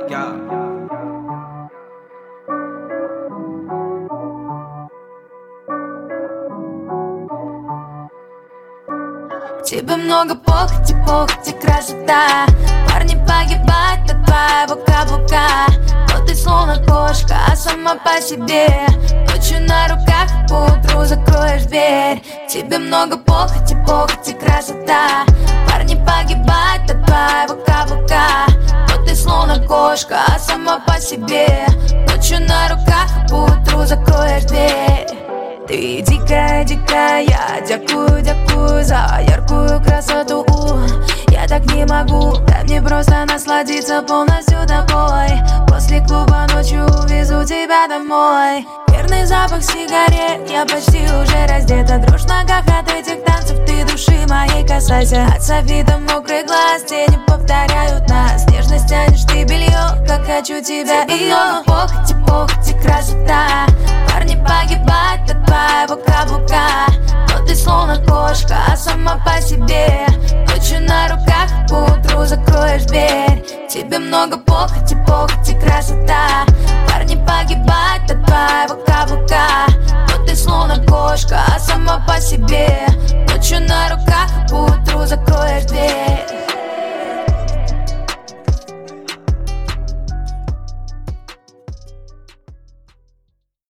Тебе много похоти, похоти, красота. Парни погибают от твоего каблука. Но ты словно кошка, а сама по себе. Ночью на руках, поутру закроешь дверь. Тебе много похоти, похоти, красота. Парни погибают от твоего каблука. Но ты словно кошка, а сама по себе. Ночью на руках, поутру закроешь дверь. Ты дикая, дикая, дякую, дякую за яркую красоту. Я так не могу, дай мне просто насладиться полностью тобой. После клуба ночью увезу тебя домой. Верный запах сигарет, я почти уже раздета. Дрожь в ногах от этих танцев, ты души моей касайся. От софита мокрый глаз, тени повторяют нас. Нежно стянешь ты белье, как хочу тебя. И много похоти, похоти, красота. Парни погибают от твоего каблука. Но ты словно кошка, а сама по себе. Ночью на руках, поутру закроешь дверь. Тебе много похоти, похоти, красота. Парни погибают от твоего каблука. Но ты словно кошка, а сама по себе. Ночью на руках, поутру закроешь дверь.